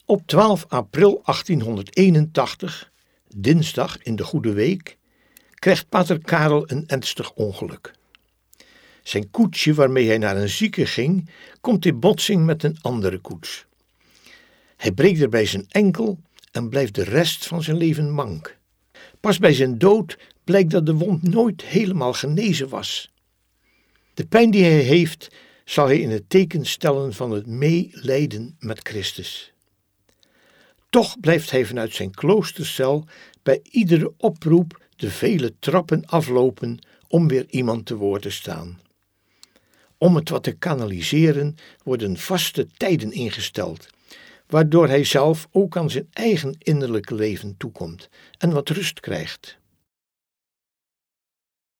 Op 12 april 1881, dinsdag in de Goede Week, krijgt pater Karel een ernstig ongeluk. Zijn koetsje waarmee hij naar een zieke ging, komt in botsing met een andere koets. Hij breekt erbij zijn enkel en blijft de rest van zijn leven mank. Pas bij zijn dood blijkt dat de wond nooit helemaal genezen was. De pijn die hij heeft, zal hij in het teken stellen van het meelijden met Christus. Toch blijft hij vanuit zijn kloostercel bij iedere oproep de vele trappen aflopen om weer iemand te woord te staan. Om het wat te kanaliseren worden vaste tijden ingesteld, waardoor hij zelf ook aan zijn eigen innerlijke leven toekomt en wat rust krijgt.